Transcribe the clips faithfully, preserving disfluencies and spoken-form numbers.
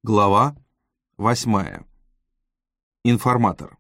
Глава восьмая. Информатор.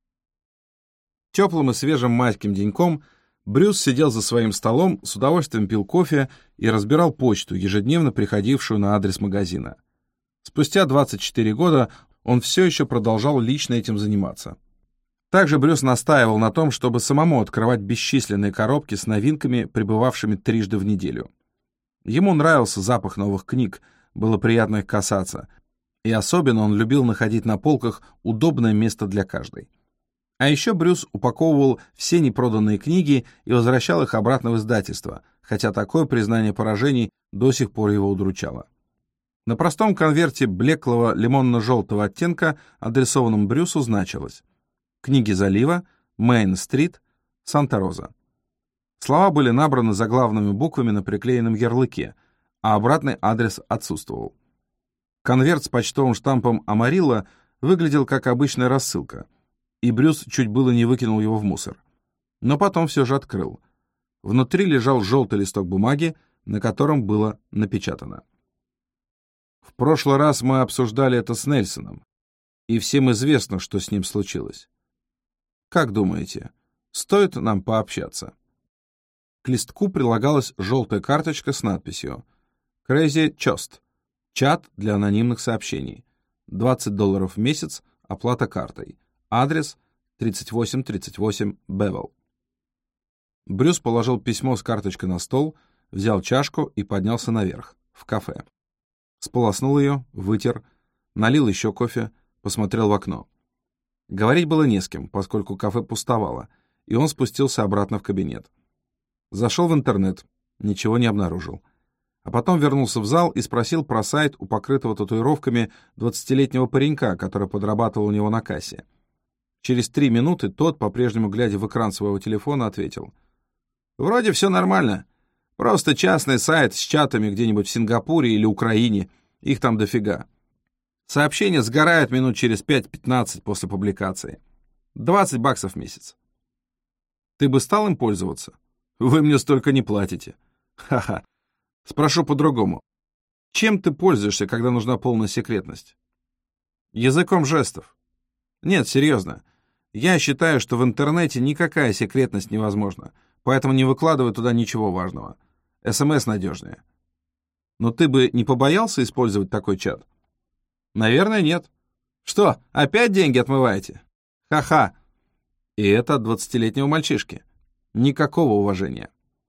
Теплым и свежим майским деньком Брюс сидел за своим столом, с удовольствием пил кофе и разбирал почту, ежедневно приходившую на адрес магазина. Спустя двадцать четыре года он все еще продолжал лично этим заниматься. Также Брюс настаивал на том, чтобы самому открывать бесчисленные коробки с новинками, прибывавшими трижды в неделю. Ему нравился запах новых книг, было приятно их касаться, и особенно он любил находить на полках удобное место для каждой. А еще Брюс упаковывал все непроданные книги и возвращал их обратно в издательство, хотя такое признание поражений до сих пор его удручало. На простом конверте блеклого лимонно-желтого оттенка, адресованном Брюсу, значилось: «Книги залива, Мейн-стрит, Санта-Роза». Слова были набраны заглавными буквами на приклеенном ярлыке, а обратный адрес отсутствовал. Конверт с почтовым штампом «Амарилла» выглядел как обычная рассылка, и Брюс чуть было не выкинул его в мусор. Но потом все же открыл. Внутри лежал желтый листок бумаги, на котором было напечатано: «В прошлый раз мы обсуждали это с Нельсоном, и всем известно, что с ним случилось. Как думаете, стоит нам пообщаться?» К листку прилагалась желтая карточка с надписью «Crazy Chost. Чат для анонимных сообщений. двадцать долларов в месяц, оплата картой. Адрес тридцать восемь тридцать восемь Бевел». Брюс положил письмо с карточкой на стол, взял чашку и поднялся наверх, в кафе. Сполоснул ее, вытер, налил еще кофе, посмотрел в окно. Говорить было не с кем, поскольку кафе пустовало, и он спустился обратно в кабинет. Зашел в интернет, ничего не обнаружил. А потом вернулся в зал и спросил про сайт у покрытого татуировками двадцатилетнего паренька, который подрабатывал у него на кассе. Через три минуты тот, по-прежнему глядя в экран своего телефона, ответил: «Вроде все нормально. Просто частный сайт с чатами где-нибудь в Сингапуре или Украине. Их там дофига. Сообщения сгорают минут через пять-пятнадцать после публикации. двадцать баксов в месяц. Ты бы стал им пользоваться? Вы мне столько не платите. Ха-ха. Спрошу по-другому. Чем ты пользуешься, когда нужна полная секретность? Языком жестов. Нет, серьезно. Я считаю, что в интернете никакая секретность невозможна, поэтому не выкладывай туда ничего важного. СМС надежнее. Но ты бы не побоялся использовать такой чат? Наверное, нет. Что, опять деньги отмываете? Ха-ха. И это от двадцатилетнего мальчишки. Никакого уважения.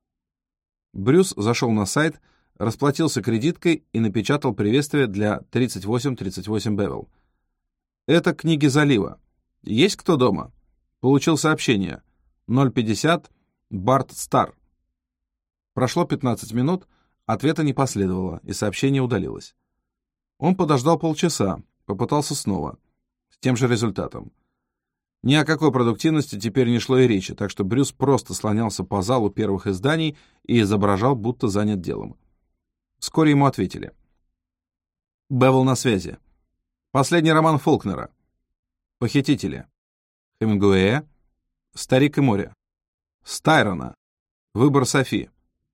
Брюс зашел на сайт, расплатился кредиткой и напечатал приветствие для тридцать восемь тридцать восемь Бевел. «Это книги залива. Есть кто дома?» Получил сообщение. ноль пятьдесят Барт Стар. Прошло пятнадцать минут, ответа не последовало, и сообщение удалилось. Он подождал полчаса, попытался снова, с тем же результатом. Ни о какой продуктивности теперь не шло и речи, так что Брюс просто слонялся по залу первых изданий и изображал, будто занят делом. Вскоре ему ответили. Бевел на связи. Последний роман Фолкнера. Похитители. Хемингуэя. Старик и море. Стайрона. Выбор Софи.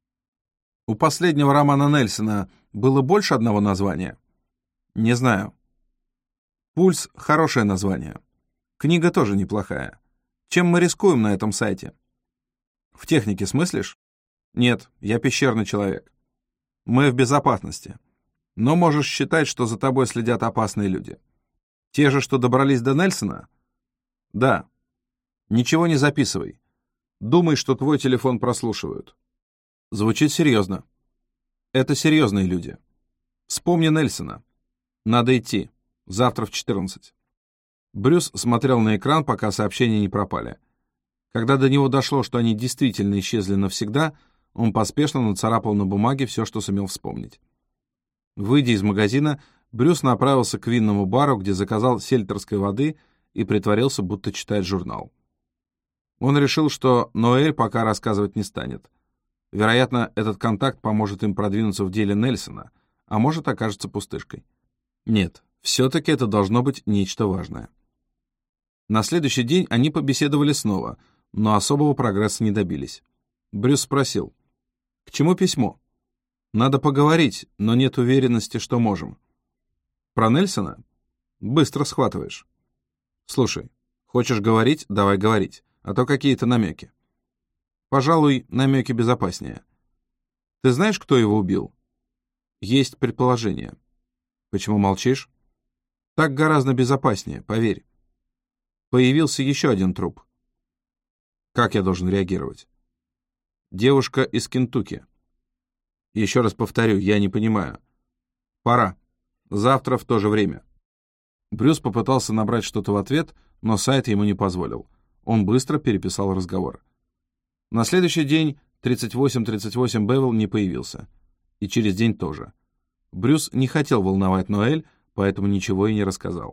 У последнего романа Нельсона было больше одного названия? Не знаю. Пульс — хорошее название. Книга тоже неплохая. Чем мы рискуем на этом сайте? В технике смыслишь? Нет, я пещерный человек. Мы в безопасности. Но можешь считать, что за тобой следят опасные люди. Те же, что добрались до Нельсона? Да. Ничего не записывай. Думай, что твой телефон прослушивают. Звучит серьезно. Это серьезные люди. Вспомни Нельсона. Надо идти. Завтра в четырнадцать. Брюс смотрел на экран, пока сообщения не пропали. Когда до него дошло, что они действительно исчезли навсегда, он поспешно нацарапал на бумаге все, что сумел вспомнить. Выйдя из магазина, Брюс направился к винному бару, где заказал сельтерской воды и притворился, будто читает журнал. Он решил, что Ноэль пока рассказывать не станет. Вероятно, этот контакт поможет им продвинуться в деле Нельсона, а может, окажется пустышкой. Нет, все-таки это должно быть нечто важное. На следующий день они побеседовали снова, но особого прогресса не добились. Брюс спросил: «К чему письмо?» «Надо поговорить, но нет уверенности, что можем». про Нельсона? Быстро схватываешь. Слушай, хочешь говорить, давай говорить, а то какие-то намеки. Пожалуй, намеки безопаснее. Ты знаешь, кто его убил? Есть предположение. Почему молчишь? Так гораздо безопаснее, поверь. Появился еще один труп. Как я должен реагировать? Девушка из Кентукки. Еще раз повторю, я не понимаю. Пора. Завтра в то же время. Брюс попытался набрать что-то в ответ, но сайт ему не позволил. Он быстро переписал разговор. На следующий день тридцать восемь тридцать восемь Бевилл не появился. И через день тоже. Брюс не хотел волновать Ноэль, поэтому ничего и не рассказал.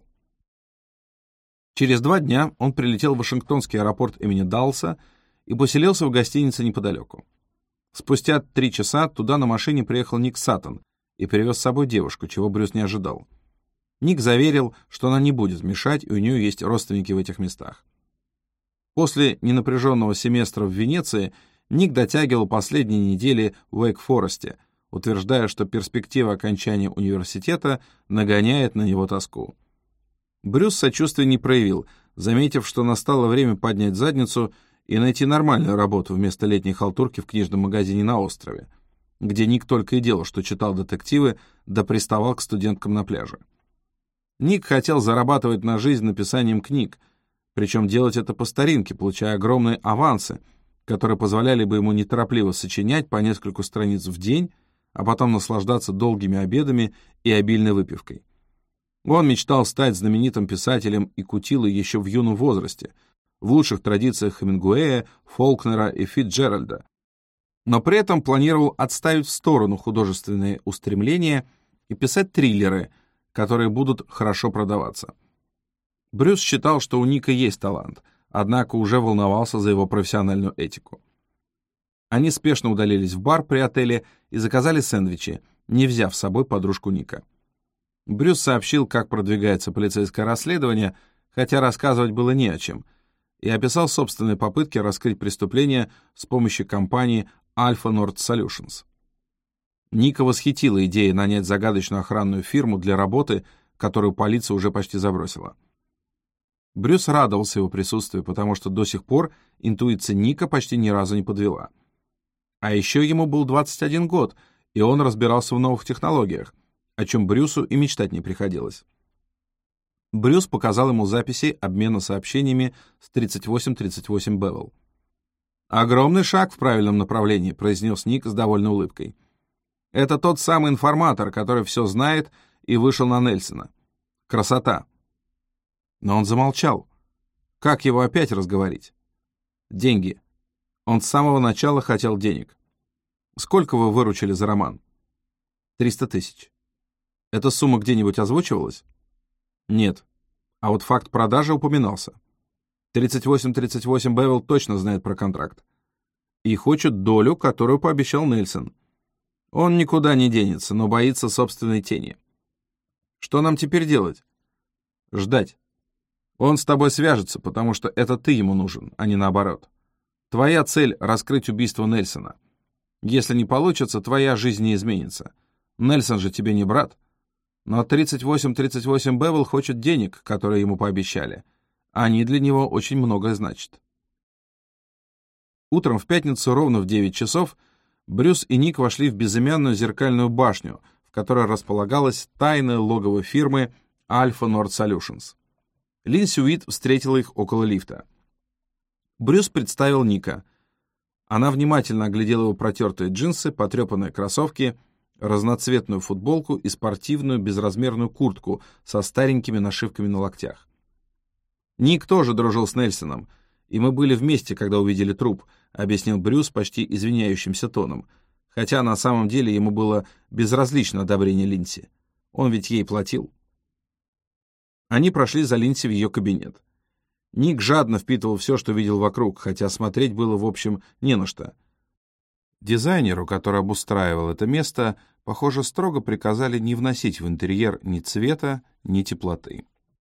Через два дня он прилетел в Вашингтонский аэропорт имени Далласа и поселился в гостинице неподалеку. Спустя три часа туда на машине приехал Ник Саттон и привез с собой девушку, чего Брюс не ожидал. Ник заверил, что она не будет мешать, и у нее есть родственники в этих местах. После ненапряженного семестра в Венеции Ник дотягивал последние недели в Уэйк-Форесте, утверждая, что перспектива окончания университета нагоняет на него тоску. Брюс сочувствия не проявил, заметив, что настало время поднять задницу и найти нормальную работу вместо летней халтурки в книжном магазине на острове, где Ник только и делал, что читал детективы, да приставал к студенткам на пляже. Ник хотел зарабатывать на жизнь написанием книг, причем делать это по старинке, получая огромные авансы, которые позволяли бы ему неторопливо сочинять по нескольку страниц в день, а потом наслаждаться долгими обедами и обильной выпивкой. Он мечтал стать знаменитым писателем и кутилой еще в юном возрасте, в лучших традициях Хемингуэя, Фолкнера и Фитджеральда, но при этом планировал отставить в сторону художественные устремления и писать триллеры, которые будут хорошо продаваться. Брюс считал, что у Ника есть талант, однако уже волновался за его профессиональную этику. Они спешно удалились в бар при отеле и заказали сэндвичи, не взяв с собой подружку Ника. Брюс сообщил, как продвигается полицейское расследование, хотя рассказывать было не о чем, и описал собственные попытки раскрыть преступление с помощью компании Alpha Nord Solutions. Ника восхитила идея нанять загадочную охранную фирму для работы, которую полиция уже почти забросила. Брюс радовался его присутствию, потому что до сих пор интуиция Ника почти ни разу не подвела. А еще ему был двадцать один год, и он разбирался в новых технологиях, о чем Брюсу и мечтать не приходилось. Брюс показал ему записи обмена сообщениями с тридцать восемь тридцать восемь Бевилл. «Огромный шаг в правильном направлении», — произнес Ник с довольной улыбкой. «Это тот самый информатор, который все знает и вышел на Нельсона. Красота». Но он замолчал. Как его опять разговорить? Деньги. Он с самого начала хотел денег. Сколько вы выручили за роман? Триста тысяч. Эта сумма где-нибудь озвучивалась? Нет. А вот факт продажи упоминался. тридцать восемь тридцать восемь Бевилл точно знает про контракт. И хочет долю, которую пообещал Нельсон. Он никуда не денется, но боится собственной тени. Что нам теперь делать? Ждать. Он с тобой свяжется, потому что это ты ему нужен, а не наоборот. Твоя цель — раскрыть убийство Нельсона. Если не получится, твоя жизнь не изменится. Нельсон же тебе не брат. Но тридцать восемь тридцать восемь Бевилл хочет денег, которые ему пообещали. Они для него очень многое значат. Утром в пятницу ровно в девять часов Брюс и Ник вошли в безымянную зеркальную башню, в которой располагалась тайная логово фирмы Alpha Nord Solutions. Линдси Уит встретила их около лифта. Брюс представил Ника. Она внимательно оглядела его протертые джинсы, потрепанные кроссовки, разноцветную футболку и спортивную безразмерную куртку со старенькими нашивками на локтях. «Ник тоже дружил с Нельсоном, и мы были вместе, когда увидели труп», — объяснил Брюс почти извиняющимся тоном, хотя на самом деле ему было безразлично одобрение Линдси. Он ведь ей платил. Они прошли за Линдси в ее кабинет. Ник жадно впитывал все, что видел вокруг, хотя смотреть было, в общем, не на что. Дизайнеру, который обустраивал это место, похоже, строго приказали не вносить в интерьер ни цвета, ни теплоты.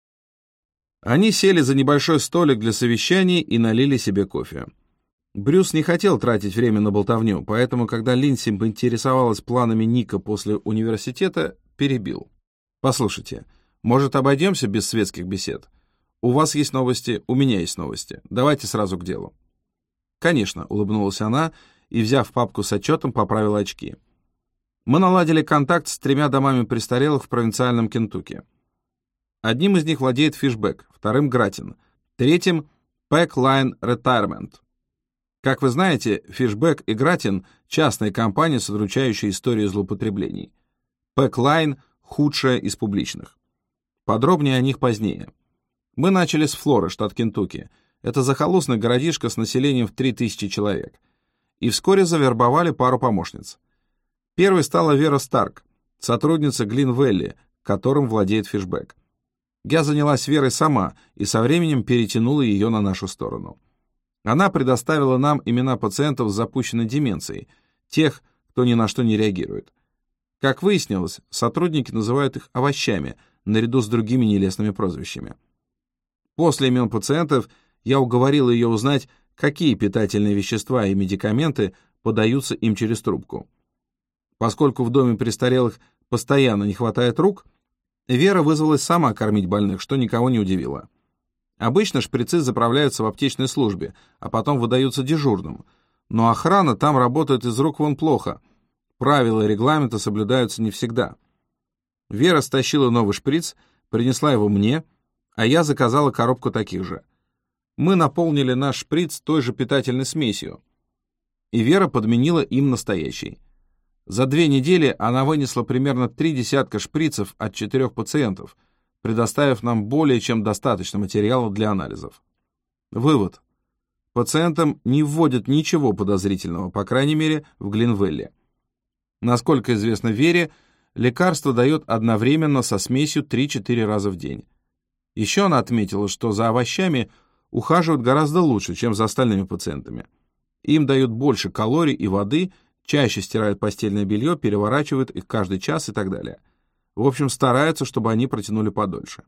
Они сели за небольшой столик для совещаний и налили себе кофе. Брюс не хотел тратить время на болтовню, поэтому, когда Линдси поинтересовалась планами Ника после университета, перебил. Послушайте, может, обойдемся без светских бесед? У вас есть новости, у меня есть новости. Давайте сразу к делу. Конечно, улыбнулась она и, взяв папку с отчетом, поправила очки. Мы наладили контакт с тремя домами престарелых в провинциальном Кентукки. Одним из них владеет Фишбек, вторым — Гратин, третьим — Pack Line Retirement. Как вы знаете, Фишбек и Гратин — частные компании с удручающей историей злоупотреблений. Pack Line — худшая из публичных. Подробнее о них позднее. Мы начали с Флоры, штат Кентукки. Это захолустный городишко с населением в три тысячи человек. И вскоре завербовали пару помощниц. Первой стала Вера Старк, сотрудница Глин Вэлли, которым владеет Фишбек. Я занялась Верой сама и со временем перетянула ее на нашу сторону. Она предоставила нам имена пациентов с запущенной деменцией, тех, кто ни на что не реагирует. Как выяснилось, сотрудники называют их овощами, наряду с другими нелестными прозвищами. После имен пациентов я уговорила ее узнать, какие питательные вещества и медикаменты подаются им через трубку. Поскольку в доме престарелых постоянно не хватает рук, Вера вызвалась сама кормить больных, что никого не удивило. Обычно шприцы заправляются в аптечной службе, а потом выдаются дежурным. Но охрана там работает из рук вон плохо. Правила и регламенты соблюдаются не всегда. Вера стащила новый шприц, принесла его мне, а я заказала коробку таких же. Мы наполнили наш шприц той же питательной смесью, и Вера подменила им настоящий. За две недели она вынесла примерно три десятка шприцев от четырех пациентов, предоставив нам более чем достаточно материала для анализов. Вывод. Пациентам не вводят ничего подозрительного, по крайней мере, в Глинвелле. Насколько известно Вере, лекарство дает одновременно со смесью три-четыре раза в день. Еще она отметила, что за овощами ухаживают гораздо лучше, чем за остальными пациентами. Им дают больше калорий и воды, чаще стирают постельное белье, переворачивают их каждый час и так далее. В общем, стараются, чтобы они протянули подольше.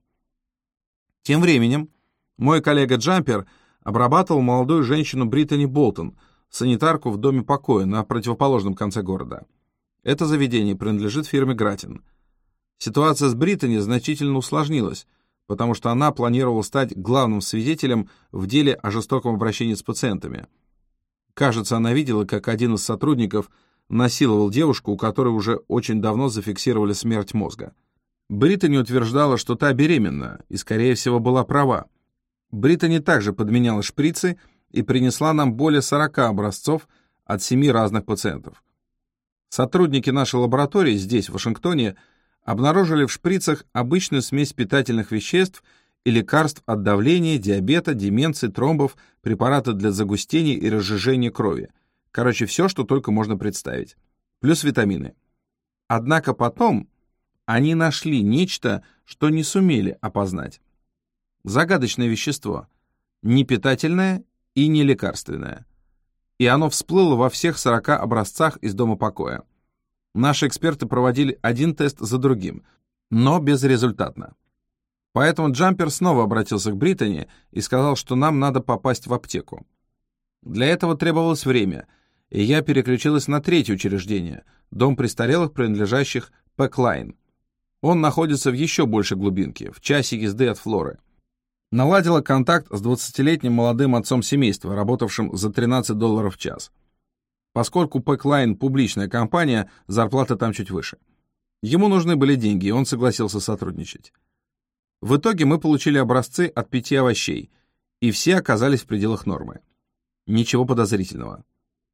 Тем временем мой коллега Джампер обрабатывал молодую женщину Британи Болтон, санитарку в доме покоя на противоположном конце города. Это заведение принадлежит фирме Гратин. Ситуация с Британи значительно усложнилась, потому что она планировала стать главным свидетелем в деле о жестоком обращении с пациентами. Кажется, она видела, как один из сотрудников насиловал девушку, у которой уже очень давно зафиксировали смерть мозга. Британи утверждала, что та беременна, и, скорее всего, была права. Британи также подменяла шприцы и принесла нам более сорока образцов от семи разных пациентов. Сотрудники нашей лаборатории здесь, в Вашингтоне, обнаружили в шприцах обычную смесь питательных веществ и лекарств от давления, диабета, деменции, тромбов, препараты для загустения и разжижения крови. Короче, все, что только можно представить. Плюс витамины. Однако потом они нашли нечто, что не сумели опознать. Загадочное вещество. Не питательное и не лекарственное. И оно всплыло во всех сорока образцах из дома покоя. Наши эксперты проводили один тест за другим, но безрезультатно. Поэтому Джампер снова обратился к Британи и сказал, что нам надо попасть в аптеку. Для этого требовалось время, и я переключилась на третье учреждение, дом престарелых, принадлежащих Pack Line. Он находится в еще большей глубинке, в часе езды от Флоры. Наладила контакт с двадцатилетним молодым отцом семейства, работавшим за тринадцать долларов в час. Поскольку Pack Line — публичная компания, зарплата там чуть выше. Ему нужны были деньги, и он согласился сотрудничать. В итоге мы получили образцы от пяти овощей, и все оказались в пределах нормы. Ничего подозрительного.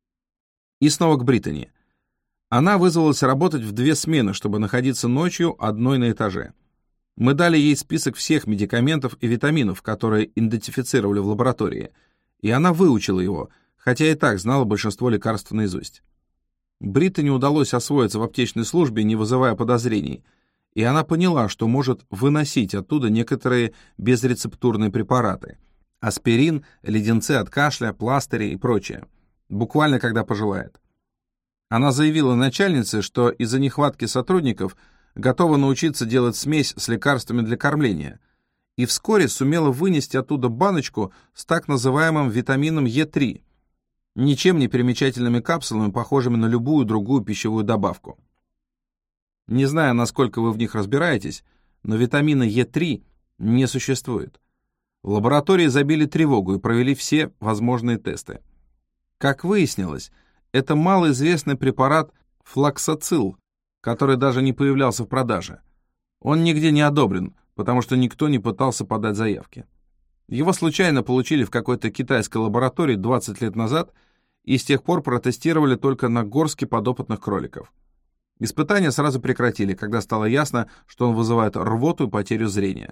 И снова к Британи. Она вызвалась работать в две смены, чтобы находиться ночью одной на этаже. Мы дали ей список всех медикаментов и витаминов, которые идентифицировали в лаборатории, и она выучила его, хотя и так знала большинство лекарств наизусть. Британи удалось освоиться в аптечной службе, не вызывая подозрений, и она поняла, что может выносить оттуда некоторые безрецептурные препараты — аспирин, леденцы от кашля, пластыри и прочее, буквально когда пожелает. Она заявила начальнице, что из-за нехватки сотрудников готова научиться делать смесь с лекарствами для кормления, и вскоре сумела вынести оттуда баночку с так называемым витамином Е три, ничем не примечательными капсулами, похожими на любую другую пищевую добавку. Не знаю, насколько вы в них разбираетесь, но витамина Е три не существует. В лаборатории забили тревогу и провели все возможные тесты. Как выяснилось, это малоизвестный препарат флоксацил, который даже не появлялся в продаже. Он нигде не одобрен, потому что никто не пытался подать заявки. Его случайно получили в какой-то китайской лаборатории двадцать лет назад и с тех пор протестировали только на горстке подопытных кроликов. Испытания сразу прекратили, когда стало ясно, что он вызывает рвоту и потерю зрения.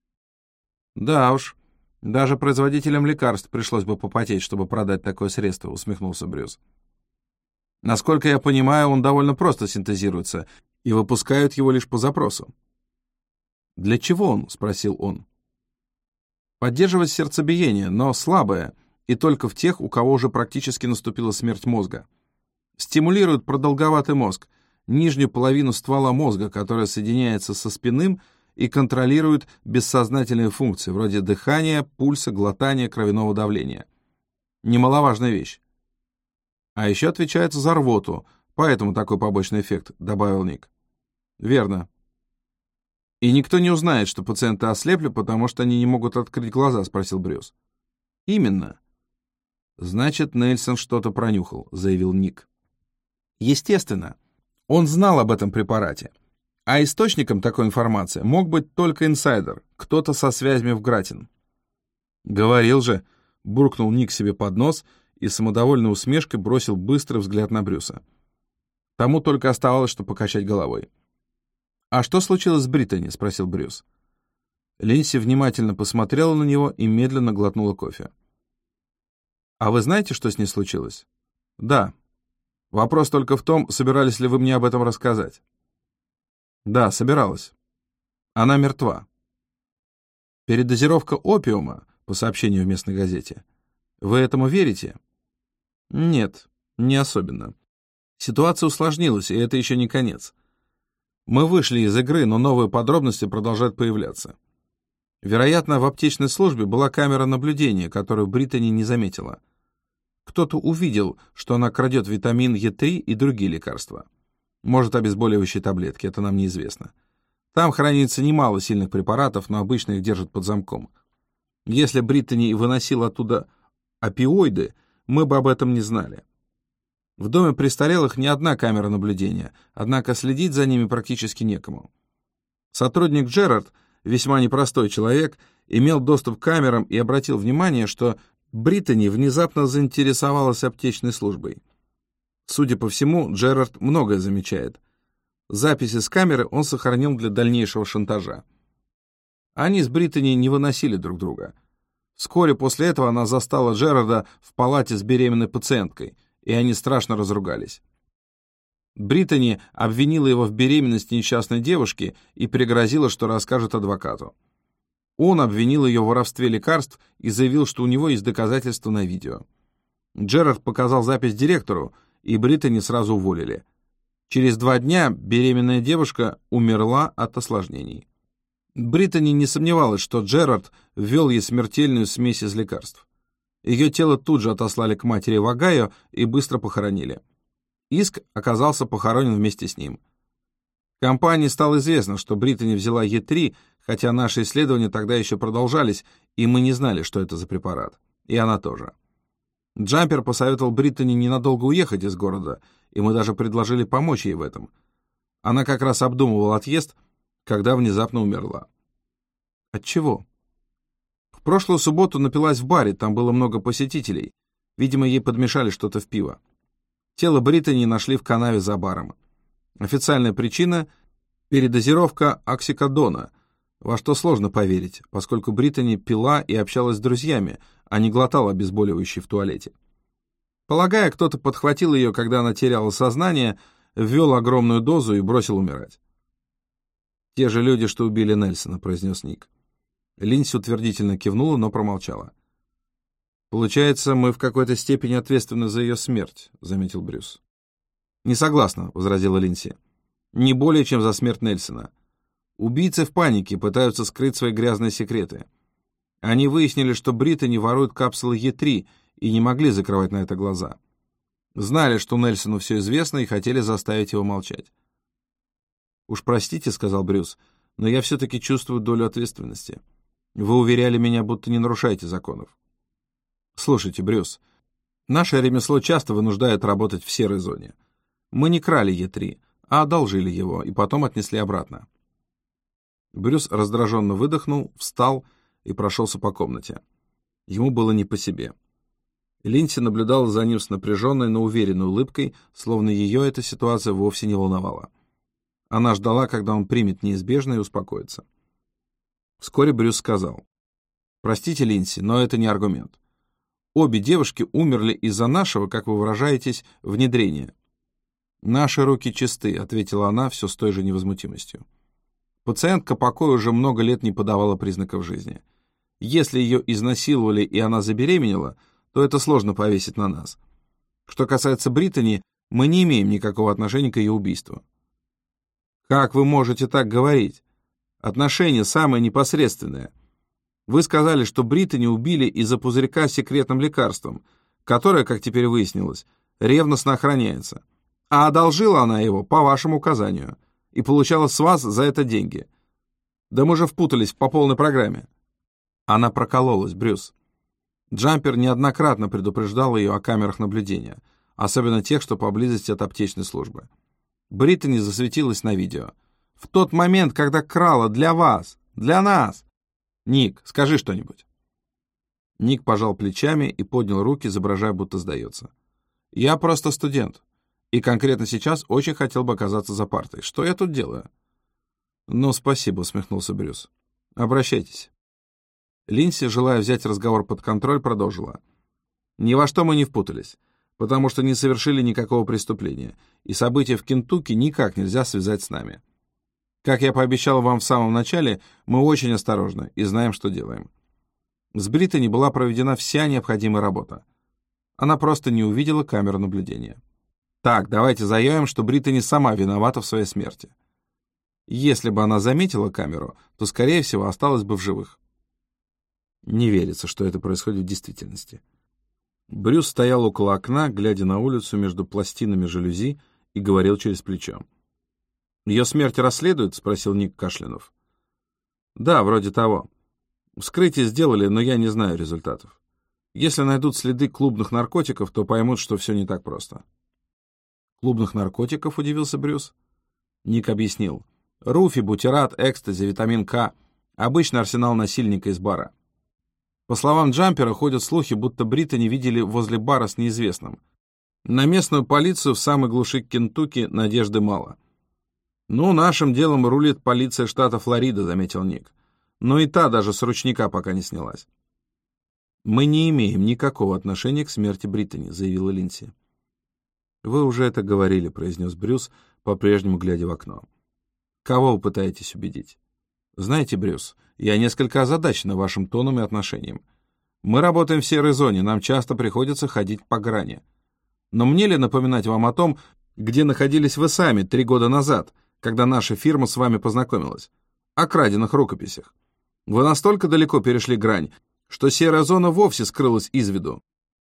«Да уж, даже производителям лекарств пришлось бы попотеть, чтобы продать такое средство», — усмехнулся Брюс. «Насколько я понимаю, он довольно просто синтезируется, и выпускают его лишь по запросу». «Для чего он?» — спросил он. «Поддерживать сердцебиение, но слабое, и только в тех, у кого уже практически наступила смерть мозга. Стимулирует продолговатый мозг, нижнюю половину ствола мозга, которая соединяется со спинным и контролирует бессознательные функции, вроде дыхания, пульса, глотания, кровяного давления. Немаловажная вещь. А еще отвечается за рвоту, поэтому такой побочный эффект», — добавил Ник. «Верно. И никто не узнает, что пациенты ослепли, потому что они не могут открыть глаза», — спросил Брюс. «Именно». «Значит, Нельсон что-то пронюхал», — заявил Ник. «Естественно. Он знал об этом препарате. А источником такой информации мог быть только инсайдер, кто-то со связями в Гратин». «Говорил же», — буркнул Ник себе под нос и самодовольной усмешкой бросил быстрый взгляд на Брюса. Тому только оставалось, что покачать головой. «А что случилось с Британи?» — спросил Брюс. Линси внимательно посмотрела на него и медленно глотнула кофе. «А вы знаете, что с ней случилось?» «Да. Вопрос только в том, собирались ли вы мне об этом рассказать». «Да, собиралась. Она мертва. Передозировка опиума, по сообщению в местной газете. Вы этому верите?» «Нет, не особенно. Ситуация усложнилась, и это еще не конец. Мы вышли из игры, но новые подробности продолжают появляться. Вероятно, в аптечной службе была камера наблюдения, которую Британи не заметила. Кто-то увидел, что она крадет витамин Е три и другие лекарства. Может, обезболивающие таблетки, это нам неизвестно. Там хранится немало сильных препаратов, но обычно их держат под замком. Если Британи выносил оттуда опиоиды, мы бы об этом не знали. В доме престарелых не одна камера наблюдения, однако следить за ними практически некому. Сотрудник Джерард, весьма непростой человек, имел доступ к камерам и обратил внимание, что Британи внезапно заинтересовалась аптечной службой. Судя по всему, Джерард многое замечает. Записи с камеры он сохранил для дальнейшего шантажа. Они с Британи не выносили друг друга. Вскоре после этого она застала Джерарда в палате с беременной пациенткой, и они страшно разругались. Британи обвинила его в беременности несчастной девушки и пригрозила, что расскажет адвокату. Он обвинил ее в воровстве лекарств и заявил, что у него есть доказательства на видео. Джерард показал запись директору, и Британи сразу уволили. Через два дня беременная девушка умерла от осложнений. Британи не сомневалась, что Джерард ввел ей смертельную смесь из лекарств. Ее тело тут же отослали к матери в Огайо и быстро похоронили. Иск оказался похоронен вместе с ним. Компании стало известно, что Британи взяла Е три, хотя наши исследования тогда еще продолжались, и мы не знали, что это за препарат. И она тоже. Джампер посоветовал Британи ненадолго уехать из города, и мы даже предложили помочь ей в этом. Она как раз обдумывала отъезд, когда внезапно умерла. От чего? В прошлую субботу напилась в баре, там было много посетителей. Видимо, ей подмешали что-то в пиво. Тело Британи нашли в канаве за баром. Официальная причина — передозировка оксикодона, во что сложно поверить, поскольку Британи пила и общалась с друзьями, а не глотала обезболивающие в туалете. Полагая, кто-то подхватил ее, когда она теряла сознание, ввел огромную дозу и бросил умирать. «Те же люди, что убили Нельсона», — произнес Ник. Линси утвердительно кивнула, но промолчала. «Получается, мы в какой-то степени ответственны за ее смерть», — заметил Брюс. «Не согласна», — возразила Линси. «Не более, чем за смерть Нельсона. Убийцы в панике пытаются скрыть свои грязные секреты. Они выяснили, что Британи ворует капсулы Е три и не могли закрывать на это глаза. Знали, что Нельсону все известно и хотели заставить его молчать». «Уж простите», — сказал Брюс, — «но я все-таки чувствую долю ответственности. Вы уверяли меня, будто не нарушаете законов». «Слушайте, Брюс, наше ремесло часто вынуждает работать в серой зоне. Мы не крали Е три, а одолжили его и потом отнесли обратно». Брюс раздраженно выдохнул, встал и прошелся по комнате. Ему было не по себе. Линдси наблюдала за ним с напряженной, но уверенной улыбкой, словно ее эта ситуация вовсе не волновала. Она ждала, когда он примет неизбежное и успокоится. Вскоре Брюс сказал: «Простите, Линдси, но это не аргумент. Обе девушки умерли из-за нашего, как вы выражаетесь, внедрения». «Наши руки чисты», — ответила она все с той же невозмутимостью. «Пациентка покоя уже много лет не подавала признаков жизни. Если ее изнасиловали и она забеременела, то это сложно повесить на нас. Что касается Британи, мы не имеем никакого отношения к ее убийству». «Как вы можете так говорить? Отношение самое непосредственное. Вы сказали, что Британи убили из-за пузырька с секретным лекарством, которое, как теперь выяснилось, ревностно охраняется. А одолжила она его по вашему указанию и получала с вас за это деньги. Да мы же впутались по полной программе». Она прокололась, Брюс. Джампер неоднократно предупреждал ее о камерах наблюдения, особенно тех, что поблизости от аптечной службы. Британи засветилась на видео. В тот момент, когда крала для вас, для нас. Ник, скажи что-нибудь. Ник пожал плечами и поднял руки, изображая, будто сдается. «Я просто студент, и конкретно сейчас очень хотел бы оказаться за партой. Что я тут делаю?» «Ну, спасибо», — усмехнулся Брюс. «Обращайтесь». Линдси, желая взять разговор под контроль, продолжила. «Ни во что мы не впутались, потому что не совершили никакого преступления, и события в Кентукки никак нельзя связать с нами. Как я пообещал вам в самом начале, мы очень осторожны и знаем, что делаем. С Британи была проведена вся необходимая работа. Она просто не увидела камеру наблюдения. Так, давайте заявим, что Британи сама виновата в своей смерти. Если бы она заметила камеру, то, скорее всего, осталась бы в живых». Не верится, что это происходит в действительности. Брюс стоял около окна, глядя на улицу между пластинами жалюзи, и говорил через плечо. «Ее смерть расследуют?» — спросил Ник, кашлянув. «Да, вроде того. Вскрытие сделали, но я не знаю результатов. Если найдут следы клубных наркотиков, то поймут, что все не так просто». «Клубных наркотиков?» — удивился Брюс. Ник объяснил. «Руфи, бутират, экстази, витамин К. Обычный арсенал насильника из бара. По словам Джампера, ходят слухи, будто Британи видели возле бара с неизвестным. На местную полицию в самой глуши Кентукки надежды мало». «Ну, нашим делом рулит полиция штата Флорида», — заметил Ник. «Но и та даже с ручника пока не снялась». «Мы не имеем никакого отношения к смерти Британи», — заявила Линдси. «Вы уже это говорили», — произнес Брюс, по-прежнему глядя в окно. «Кого вы пытаетесь убедить? Знаете, Брюс, я несколько озадачен вашим тоном и отношением. Мы работаем в серой зоне, нам часто приходится ходить по грани. Но мне ли напоминать вам о том, где находились вы сами три года назад, когда наша фирма с вами познакомилась? О краденных рукописях. Вы настолько далеко перешли грань, что серая зона вовсе скрылась из виду».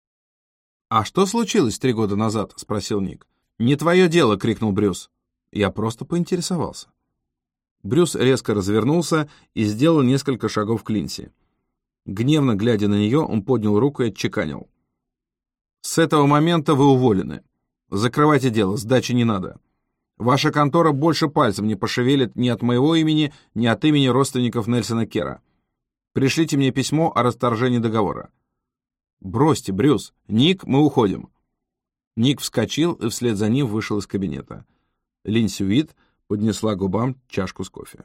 «А что случилось три года назад?» — спросил Ник. «Не твое дело!» — крикнул Брюс. «Я просто поинтересовался». Брюс резко развернулся и сделал несколько шагов к Линдси. Гневно глядя на нее, он поднял руку и отчеканил. «С этого момента вы уволены. Закрывайте дело, сдачи не надо. Ваша контора больше пальцем не пошевелит ни от моего имени, ни от имени родственников Нельсона Кера. Пришлите мне письмо о расторжении договора». «Бросьте, Брюс. Ник, мы уходим». Ник вскочил и вслед за ним вышел из кабинета. Линдси Уит поднесла губам чашку с кофе.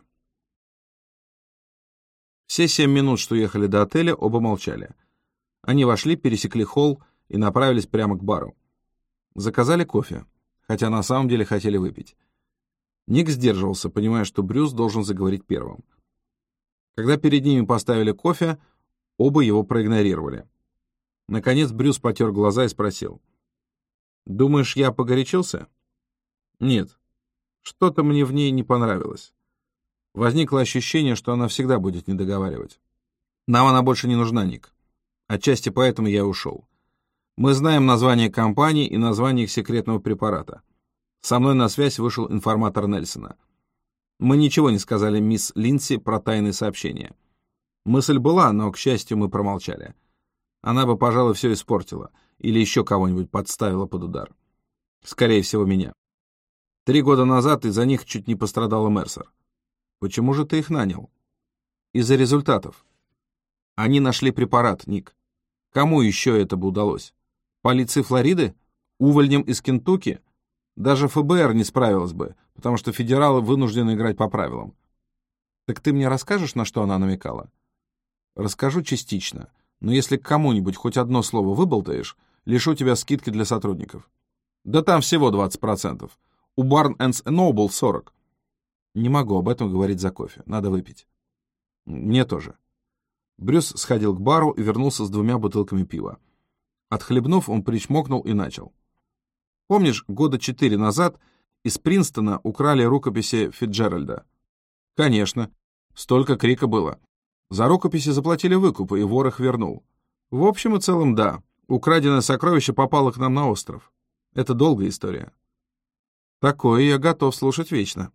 Все семь минут, что ехали до отеля, оба молчали. Они вошли, пересекли холл и направились прямо к бару. Заказали кофе, хотя на самом деле хотели выпить. Ник сдерживался, понимая, что Брюс должен заговорить первым. Когда перед ними поставили кофе, оба его проигнорировали. Наконец Брюс потер глаза и спросил. «Думаешь, я погорячился?» «Нет. Что-то мне в ней не понравилось. Возникло ощущение, что она всегда будет недоговаривать. Нам она больше не нужна, Ник. Отчасти поэтому я ушел. Мы знаем название компании и название их секретного препарата. Со мной на связь вышел информатор Нельсона. Мы ничего не сказали мисс Линдси про тайные сообщения. Мысль была, но, к счастью, мы промолчали. Она бы, пожалуй, все испортила или еще кого-нибудь подставила под удар. Скорее всего, меня. Три года назад из-за них чуть не пострадала Мерсер. Почему же ты их нанял? Из-за результатов. Они нашли препарат, Ник. Кому еще это бы удалось? Полиции Флориды? Увольням из Кентукки? Даже эф бэ эр не справилась бы, потому что федералы вынуждены играть по правилам. Так ты мне расскажешь, на что она намекала? Расскажу частично, но если к кому-нибудь хоть одно слово выболтаешь, лишу тебя скидки для сотрудников. Да там всего двадцать процентов. У Barnes энд Noble сорок. Не могу об этом говорить за кофе, надо выпить. Мне тоже. Брюс сходил к бару и вернулся с двумя бутылками пива. Отхлебнув, он причмокнул и начал. Помнишь, года четыре назад из Принстона украли рукописи Фицджеральда? Конечно. Столько крика было. За рукописи заплатили выкуп, и вор их вернул. В общем и целом, да. Украденное сокровище попало к нам на остров. Это долгая история. Такое я готов слушать вечно.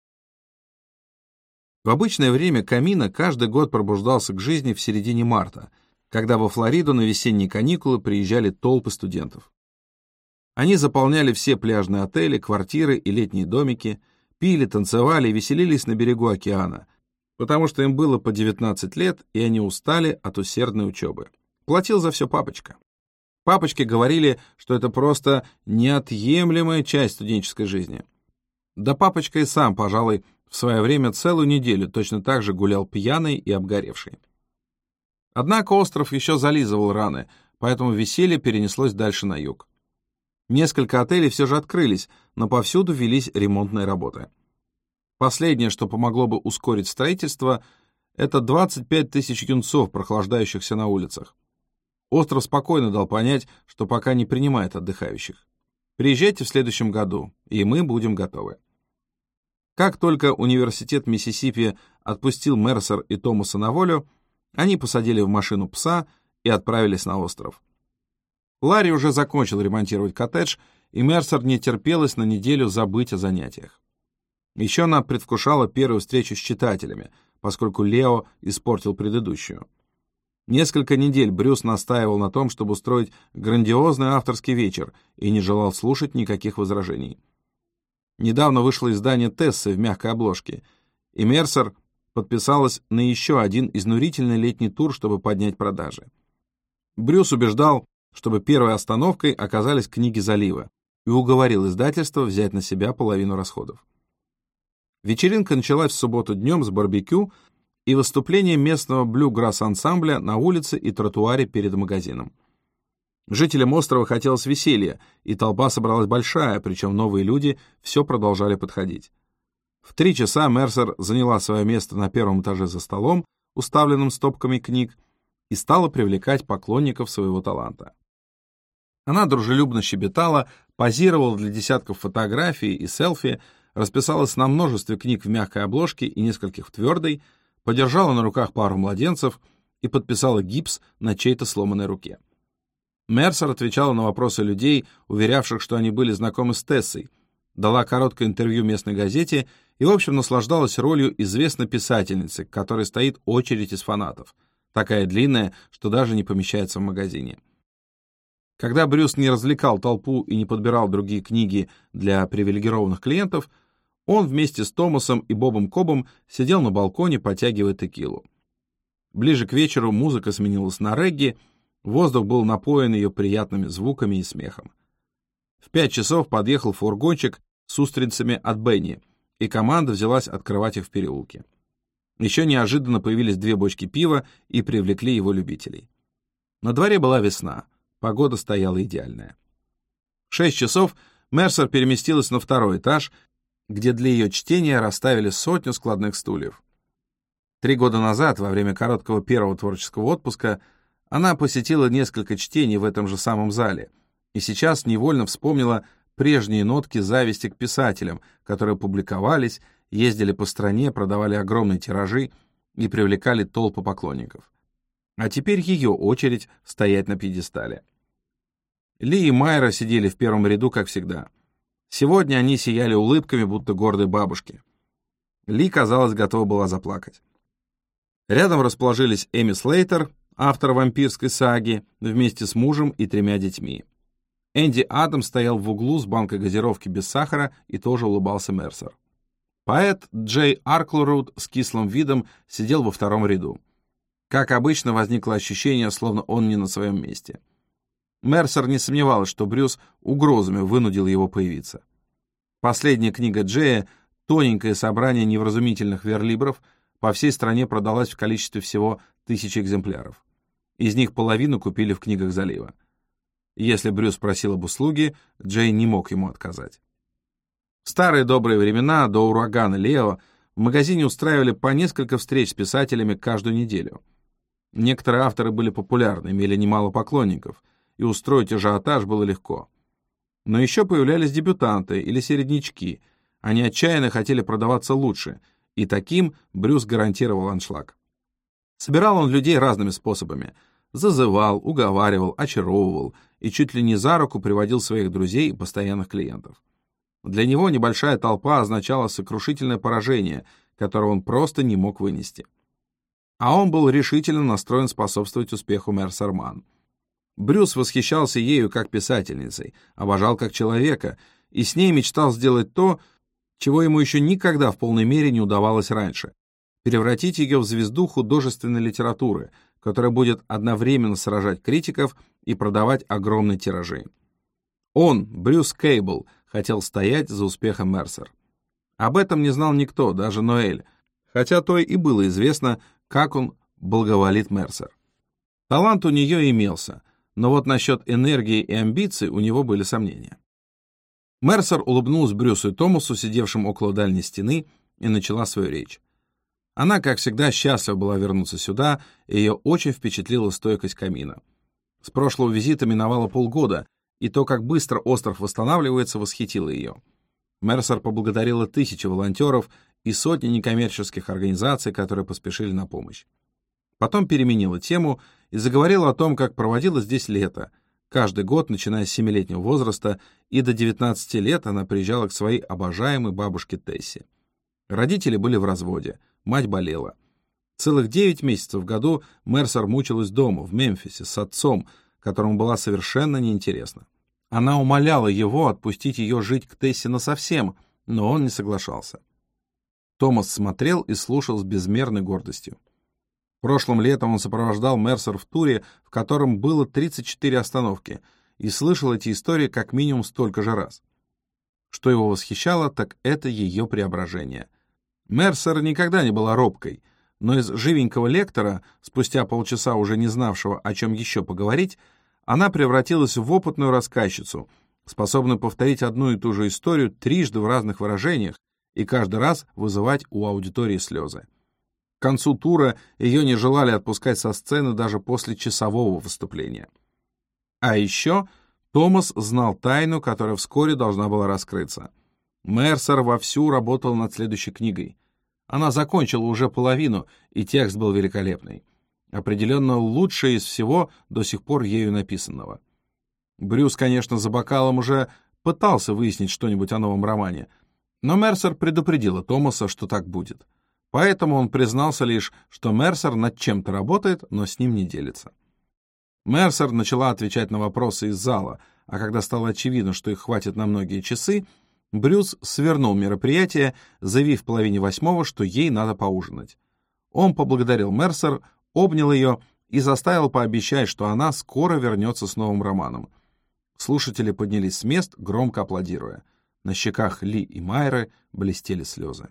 В обычное время камина каждый год пробуждался к жизни в середине марта, когда во Флориду на весенние каникулы приезжали толпы студентов. Они заполняли все пляжные отели, квартиры и летние домики, пили, танцевали и веселились на берегу океана, потому что им было по девятнадцать лет, и они устали от усердной учебы. Платил за все папочка. Папочки говорили, что это просто неотъемлемая часть студенческой жизни. Да папочка и сам, пожалуй, в свое время целую неделю точно так же гулял пьяный и обгоревший. Однако остров еще зализывал раны, поэтому веселье перенеслось дальше на юг. Несколько отелей все же открылись, но повсюду велись ремонтные работы. Последнее, что помогло бы ускорить строительство, это двадцать пять тысяч юнцов, прохлаждающихся на улицах. Остров спокойно дал понять, что пока не принимает отдыхающих. Приезжайте в следующем году, и мы будем готовы. Как только университет Миссисипи отпустил Мерсер и Томаса на волю, они посадили в машину пса и отправились на остров. Ларри уже закончил ремонтировать коттедж, и Мерсер не терпелось на неделю забыть о занятиях. Еще она предвкушала первую встречу с читателями, поскольку Лео испортил предыдущую. Несколько недель Брюс настаивал на том, чтобы устроить грандиозный авторский вечер, и не желал слушать никаких возражений. Недавно вышло издание Тессы в мягкой обложке, и Мерсер подписалась на еще один изнурительный летний тур, чтобы поднять продажи. Брюс убеждал, чтобы первой остановкой оказались книги залива, и уговорил издательство взять на себя половину расходов. Вечеринка началась в субботу днем с барбекю и выступлением местного блюграсс-ансамбля на улице и тротуаре перед магазином. Жителям острова хотелось веселья, и толпа собралась большая, причем новые люди все продолжали подходить. В три часа Мерсер заняла свое место на первом этаже за столом, уставленным стопками книг, и стала привлекать поклонников своего таланта. Она дружелюбно щебетала, позировала для десятков фотографий и селфи, расписалась на множестве книг в мягкой обложке и нескольких в твердой, подержала на руках пару младенцев и подписала гипс на чьей-то сломанной руке. Мерсер отвечала на вопросы людей, уверявших, что они были знакомы с Тессой, дала короткое интервью местной газете и, в общем, наслаждалась ролью известной писательницы, к которой стоит очередь из фанатов, такая длинная, что даже не помещается в магазине. Когда Брюс не развлекал толпу и не подбирал другие книги для привилегированных клиентов, он вместе с Томасом и Бобом Кобом сидел на балконе, потягивая текилу. Ближе к вечеру музыка сменилась на регги, воздух был напоен ее приятными звуками и смехом. В пять часов подъехал фургончик с устрицами от Бенни, и команда взялась открывать их в переулке. Еще неожиданно появились две бочки пива и привлекли его любителей. На дворе была весна, погода стояла идеальная. В шесть часов Мерсер переместилась на второй этаж, где для ее чтения расставили сотню складных стульев. Три года назад, во время короткого первого творческого отпуска, она посетила несколько чтений в этом же самом зале, и сейчас невольно вспомнила прежние нотки зависти к писателям, которые публиковались, ездили по стране, продавали огромные тиражи и привлекали толпы поклонников. А теперь ее очередь стоять на пьедестале. Ли и Майра сидели в первом ряду, как всегда. Сегодня они сияли улыбками, будто гордые бабушки. Ли, казалось, готова была заплакать. Рядом расположились Эми Слейтер, автор вампирской саги, вместе с мужем и тремя детьми. Энди Адамс стоял в углу с банкой газировки без сахара и тоже улыбался Мерсер. Поэт Джей Арклруд с кислым видом сидел во втором ряду. Как обычно, возникло ощущение, словно он не на своем месте. Мерсер не сомневалась, что Брюс угрозами вынудил его появиться. Последняя книга Джея, тоненькое собрание невразумительных верлибров, по всей стране продалась в количестве всего тысячи экземпляров. Из них половину купили в книгах залива. Если Брюс просил об услуге, Джей не мог ему отказать. В старые добрые времена, до урагана Лео, в магазине устраивали по несколько встреч с писателями каждую неделю. Некоторые авторы были популярны, имели немало поклонников, и устроить ажиотаж было легко. Но еще появлялись дебютанты или середнячки, они отчаянно хотели продаваться лучше, и таким Брюс гарантировал аншлаг. Собирал он людей разными способами. Зазывал, уговаривал, очаровывал и чуть ли не за руку приводил своих друзей и постоянных клиентов. Для него небольшая толпа означала сокрушительное поражение, которого он просто не мог вынести. А он был решительно настроен способствовать успеху Мерсер Манн. Брюс восхищался ею как писательницей, обожал как человека, и с ней мечтал сделать то, чего ему еще никогда в полной мере не удавалось раньше — превратить ее в звезду художественной литературы, которая будет одновременно сражать критиков и продавать огромные тиражи. Он, Брюс Кейбл, хотел стоять за успехом Мерсер. Об этом не знал никто, даже Ноэль, хотя той и было известно, как он благоволит Мерсер. Талант у нее имелся, но вот насчет энергии и амбиций у него были сомнения. Мерсер улыбнулась Брюсу и Томасу, сидевшим около дальней стены, и начала свою речь. Она, как всегда, счастлива была вернуться сюда, и ее очень впечатлила стойкость камина. С прошлого визита миновало полгода, и то, как быстро остров восстанавливается, восхитило ее. Мерсер поблагодарила тысячи волонтеров и сотни некоммерческих организаций, которые поспешили на помощь. Потом переменила тему и заговорила о том, как проводила здесь лето. Каждый год, начиная с семилетнего возраста, и до девятнадцати лет она приезжала к своей обожаемой бабушке Тесси. Родители были в разводе, мать болела. Целых девять месяцев в году Мерсер мучилась дома, в Мемфисе, с отцом, которому была совершенно неинтересна. Она умоляла его отпустить ее жить к Тесси насовсем, но он не соглашался. Томас смотрел и слушал с безмерной гордостью. Прошлым летом он сопровождал Мерсер в туре, в котором было тридцать четыре остановки, и слышал эти истории как минимум столько же раз. Что его восхищало, так это ее преображение. Мерсер никогда не была робкой, но из живенького лектора, спустя полчаса уже не знавшего, о чем еще поговорить, она превратилась в опытную рассказчицу, способную повторить одну и ту же историю трижды в разных выражениях и каждый раз вызывать у аудитории слезы. К концу тура ее не желали отпускать со сцены даже после часового выступления. А еще Томас знал тайну, которая вскоре должна была раскрыться. Мерсер вовсю работал над следующей книгой. Она закончила уже половину, и текст был великолепный. Определенно лучшее из всего до сих пор ею написанного. Брюс, конечно, за бокалом уже пытался выяснить что-нибудь о новом романе, но Мерсер предупредила Томаса, что так будет. Поэтому он признался лишь, что Мерсер над чем-то работает, но с ним не делится. Мерсер начала отвечать на вопросы из зала, а когда стало очевидно, что их хватит на многие часы, Брюс свернул мероприятие, заявив в половине восьмого, что ей надо поужинать. Он поблагодарил Мерсер, обнял ее и заставил пообещать, что она скоро вернется с новым романом. Слушатели поднялись с мест, громко аплодируя. На щеках Ли и Майры блестели слезы.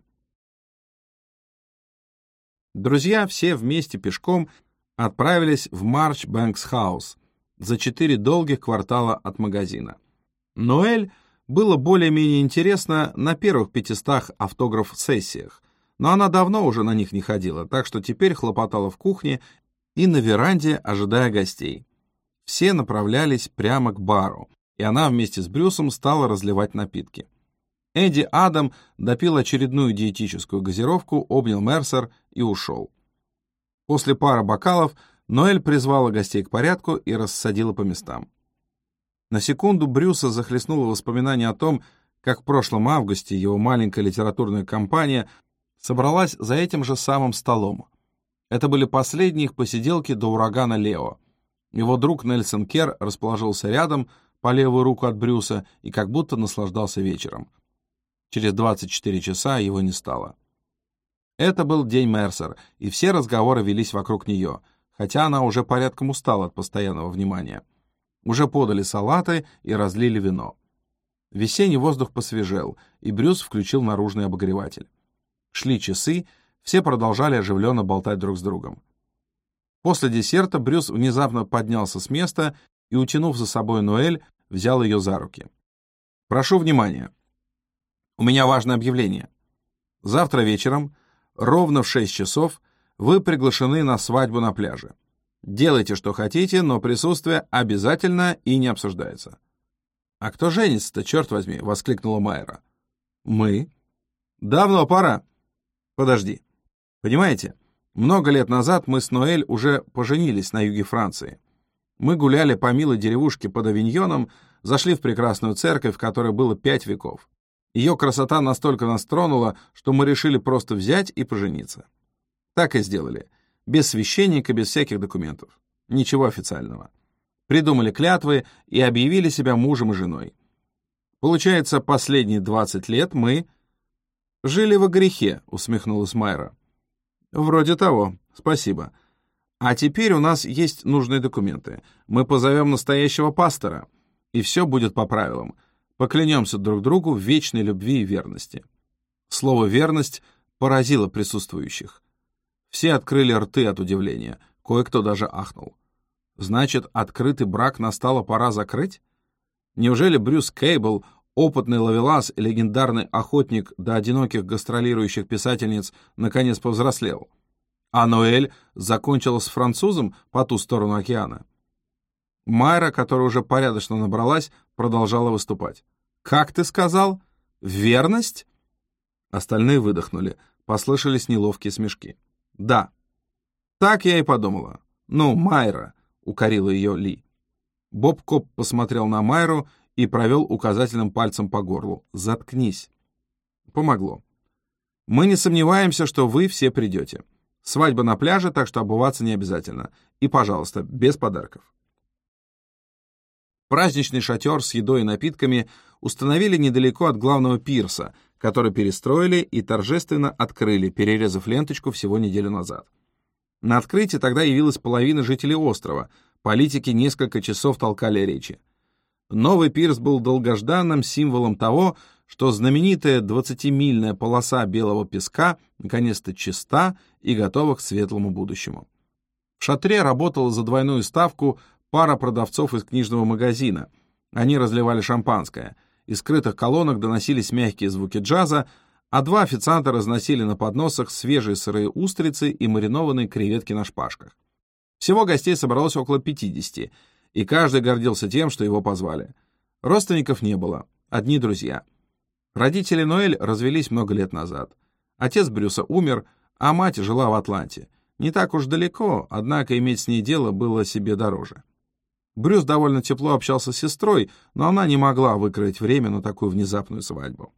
Друзья все вместе пешком отправились в Марчбэнкс-хаус за четыре долгих квартала от магазина. Ноэль было более-менее интересно на первых пятистах автограф-сессиях, но она давно уже на них не ходила, так что теперь хлопотала в кухне и на веранде, ожидая гостей. Все направлялись прямо к бару, и она вместе с Брюсом стала разливать напитки. Эдди Адам допил очередную диетическую газировку, обнял Мерсер и ушел. После пары бокалов Ноэль призвала гостей к порядку и рассадила по местам. На секунду Брюса захлестнуло воспоминание о том, как в прошлом августе его маленькая литературная компания собралась за этим же самым столом. Это были последние их посиделки до урагана Лео. Его друг Нельсон Кер расположился рядом, по левую руку от Брюса, и как будто наслаждался вечером. Через двадцать четыре часа его не стало. Это был день Мерсер, и все разговоры велись вокруг нее, хотя она уже порядком устала от постоянного внимания. Уже подали салаты и разлили вино. Весенний воздух посвежел, и Брюс включил наружный обогреватель. Шли часы, все продолжали оживленно болтать друг с другом. После десерта Брюс внезапно поднялся с места и, утянув за собой Ноэль, взял ее за руки. «Прошу внимания. У меня важное объявление. Завтра вечером, ровно в шесть часов, вы приглашены на свадьбу на пляже. Делайте, что хотите, но присутствие обязательно и не обсуждается». «А кто женится-то, черт возьми?» — воскликнула Майра. «Мы. Давно пора. Подожди. Понимаете, много лет назад мы с Ноэль уже поженились на юге Франции. Мы гуляли по милой деревушке под Авиньоном, зашли в прекрасную церковь, в которой было пять веков. Ее красота настолько нас тронула, что мы решили просто взять и пожениться. Так и сделали. Без священника, без всяких документов. Ничего официального. Придумали клятвы и объявили себя мужем и женой. Получается, последние двадцать лет мы жили во грехе, усмехнулась Майра. Вроде того, спасибо. А теперь у нас есть нужные документы. Мы позовем настоящего пастора, и все будет по правилам. Поклянемся друг другу в вечной любви и верности. Слово «верность» поразило присутствующих. Все открыли рты от удивления, кое-кто даже ахнул. Значит, открытый брак настала пора закрыть? Неужели Брюс Кейбл, опытный ловелас и легендарный охотник до одиноких гастролирующих писательниц, наконец повзрослел? А Ноэль закончила с французом по ту сторону океана? Майра, которая уже порядочно набралась, продолжала выступать. «Как ты сказал? Верность?» Остальные выдохнули, послышались неловкие смешки. «Да, так я и подумала. Ну, Майра», — укорила ее Ли. Боб Коп посмотрел на Майру и провел указательным пальцем по горлу. «Заткнись». Помогло. «Мы не сомневаемся, что вы все придете. Свадьба на пляже, так что обуваться не обязательно. И, пожалуйста, без подарков». Праздничный шатер с едой и напитками установили недалеко от главного пирса, который перестроили и торжественно открыли, перерезав ленточку всего неделю назад. На открытии тогда явилась половина жителей острова, политики несколько часов толкали речи. Новый пирс был долгожданным символом того, что знаменитая двадцатимильная полоса белого песка наконец-то чиста и готова к светлому будущему. В шатре работала за двойную ставку пара продавцов из книжного магазина. Они разливали шампанское. Из скрытых колонок доносились мягкие звуки джаза, а два официанта разносили на подносах свежие сырые устрицы и маринованные креветки на шпажках. Всего гостей собралось около пятидесяти, и каждый гордился тем, что его позвали. Родственников не было, одни друзья. Родители Ноэль развелись много лет назад. Отец Брюса умер, а мать жила в Атланте. Не так уж далеко, однако иметь с ней дело было себе дороже. Брюс довольно тепло общался с сестрой, но она не могла выкроить время на такую внезапную свадьбу.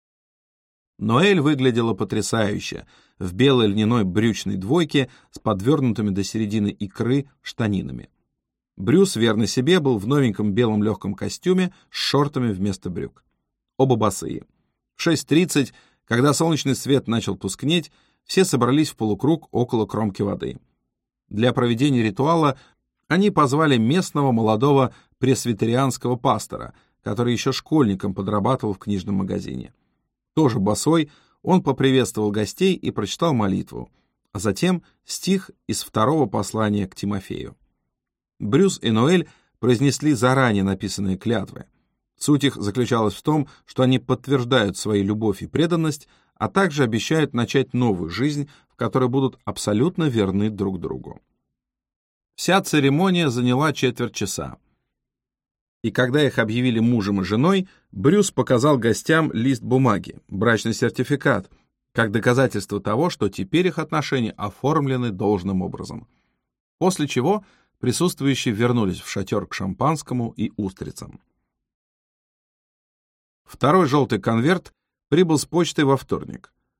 Ноэль выглядела потрясающе, в белой льняной брючной двойке с подвернутыми до середины икры штанинами. Брюс, верный себе, был в новеньком белом легком костюме с шортами вместо брюк. Оба босые. В шесть тридцать, когда солнечный свет начал тускнеть, все собрались в полукруг около кромки воды. Для проведения ритуала они позвали местного молодого пресвитерианского пастора, который еще школьником подрабатывал в книжном магазине. Тоже босой, он поприветствовал гостей и прочитал молитву, а затем стих из второго послания к Тимофею. Брюс и Ноэль произнесли заранее написанные клятвы. Суть их заключалась в том, что они подтверждают свою любовь и преданность, а также обещают начать новую жизнь, в которой будут абсолютно верны друг другу. Вся церемония заняла четверть часа. И когда их объявили мужем и женой, Брюс показал гостям лист бумаги, брачный сертификат, как доказательство того, что теперь их отношения оформлены должным образом. После чего присутствующие вернулись в шатер к шампанскому и устрицам. Второй желтый конверт прибыл с почтой во вторник.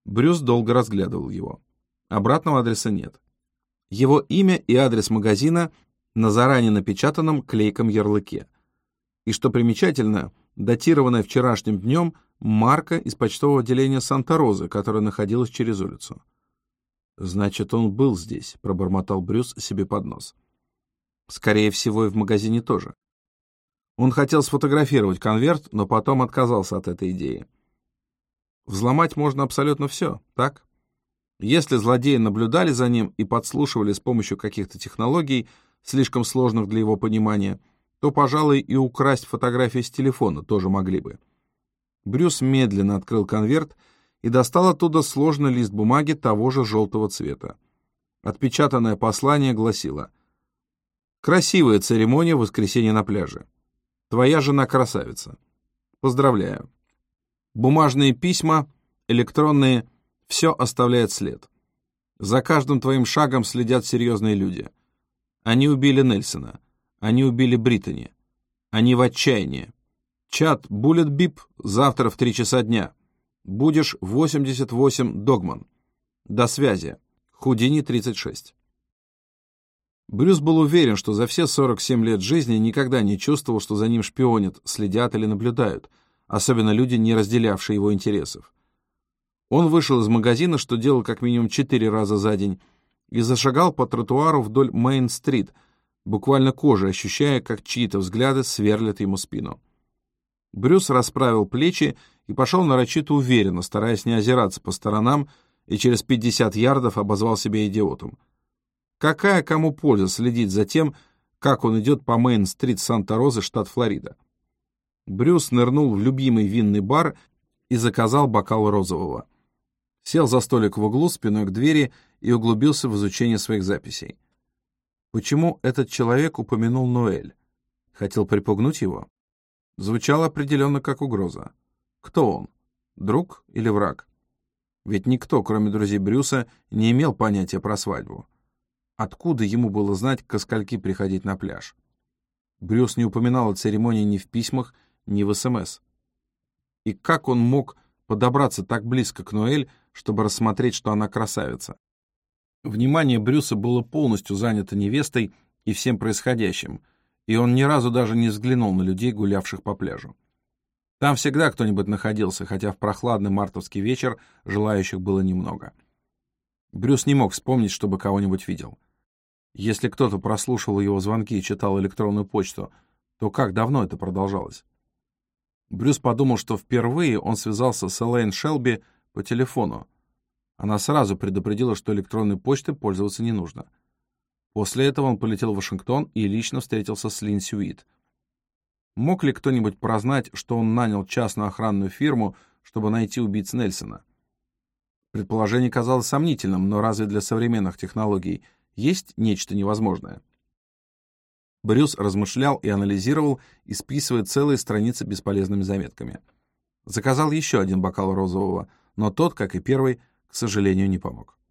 Брюс долго разглядывал его. Обратного адреса нет. Его имя и адрес магазина на заранее напечатанном клейком ярлыке. И, что примечательно, датированная вчерашним днем марка из почтового отделения Санта-Розы, которая находилась через улицу. «Значит, он был здесь», — пробормотал Брюс себе под нос. Скорее всего, и в магазине тоже. Он хотел сфотографировать конверт, но потом отказался от этой идеи. Взломать можно абсолютно все, так? Если злодеи наблюдали за ним и подслушивали с помощью каких-то технологий, слишком сложных для его понимания, то, пожалуй, и украсть фотографии с телефона тоже могли бы. Брюс медленно открыл конверт и достал оттуда сложный лист бумаги того же желтого цвета. Отпечатанное послание гласило: «Красивая церемония в воскресенье на пляже. Твоя жена красавица. Поздравляю. Бумажные письма, электронные, все оставляет след. За каждым твоим шагом следят серьезные люди. Они убили Нельсона. Они убили Британи. Они в отчаянии. Чат Буллет Бип завтра в три часа дня. Будешь восемьдесят восемь Догман. До связи. Худини тридцать шесть». Брюс был уверен, что за все сорок семь лет жизни никогда не чувствовал, что за ним шпионят, следят или наблюдают, особенно люди, не разделявшие его интересов. Он вышел из магазина, что делал как минимум четыре раза за день, и зашагал по тротуару вдоль Мейн-стрит, буквально кожей ощущая, как чьи-то взгляды сверлят ему спину. Брюс расправил плечи и пошел нарочито уверенно, стараясь не озираться по сторонам, и через пятьдесят ярдов обозвал себя идиотом. Какая кому польза следить за тем, как он идет по Мейн-стрит Санта-Розы, штат Флорида? Брюс нырнул в любимый винный бар и заказал бокал розового. Сел за столик в углу спиной к двери и углубился в изучение своих записей. Почему этот человек упомянул Ноэль? Хотел припугнуть его? Звучало определенно как угроза. Кто он? Друг или враг? Ведь никто, кроме друзей Брюса, не имел понятия про свадьбу. Откуда ему было знать, ко скольки приходить на пляж? Брюс не упоминал о церемонии ни в письмах, ни в СМС. И как он мог подобраться так близко к Ноэль, чтобы рассмотреть, что она красавица? Внимание Брюса было полностью занято невестой и всем происходящим, и он ни разу даже не взглянул на людей, гулявших по пляжу. Там всегда кто-нибудь находился, хотя в прохладный мартовский вечер желающих было немного. Брюс не мог вспомнить, чтобы кого-нибудь видел. Если кто-то прослушивал его звонки и читал электронную почту, то как давно это продолжалось? Брюс подумал, что впервые он связался с Элейн Шелби по телефону. Она сразу предупредила, что электронной почтой пользоваться не нужно. После этого он полетел в Вашингтон и лично встретился с Линдси Уит. Мог ли кто-нибудь прознать, что он нанял частную охранную фирму, чтобы найти убийц Нельсона? Предположение казалось сомнительным, но разве для современных технологий есть нечто невозможное? Брюс размышлял и анализировал, исписывая целые страницы бесполезными заметками. Заказал еще один бокал розового, но тот, как и первый, к сожалению, не помог.